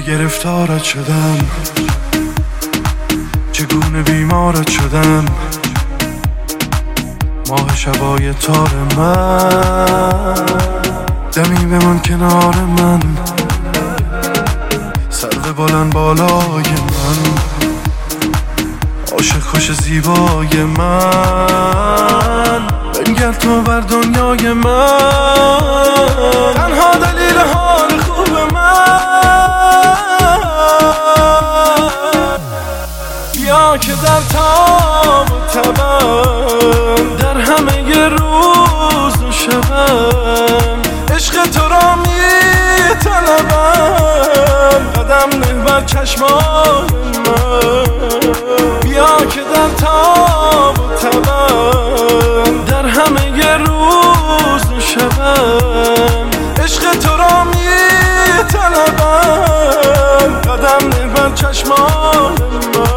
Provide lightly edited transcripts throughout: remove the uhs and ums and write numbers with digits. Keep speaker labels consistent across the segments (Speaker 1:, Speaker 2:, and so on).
Speaker 1: گرفتارت شدم، چگونه بیمارت شدم. ماه شبای تار من، دمی بمان کنار من، سرو بلند بالای من، عاشق خوش زیبای من، بنگر تو بر دنیای من، تنها دلیل حال خوب من. بیا که در تاب و تبم، در همه روز و شبم، عشق تو را می طلبم، قدم نه بر چشمان من. بیا که در تاب و تبم، در همه روز و شبم، عشق تو را می طلبم، قدم نه بر چشمان من.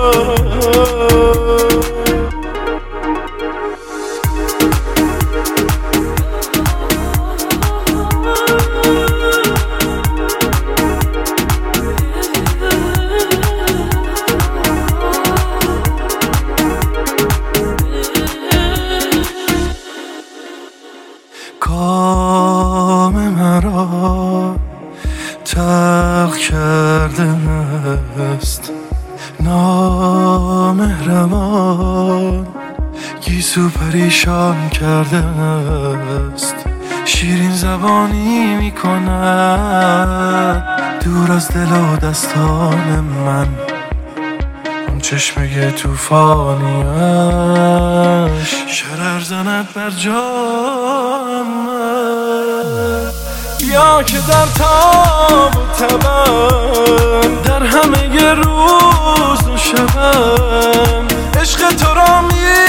Speaker 1: کام مرا تلخ کرده است، نامهربان گیسو پریشان کرده است. شیرین زبانی می کند دور از دل و دستان من، اون چشمه توفانیش شرر زند بر جان من. بیا که در تاب و تبم، در همه روز و شبم، عشق تو را می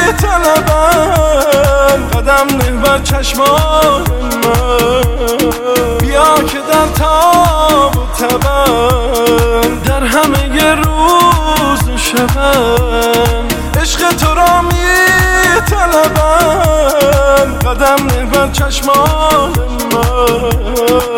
Speaker 1: طلبم، قدم نه بر چشمان من. بیا که در تاب و تبم، در همه روز و شبم، عشق تو را می طلبم، قدم نه بر چشمان من.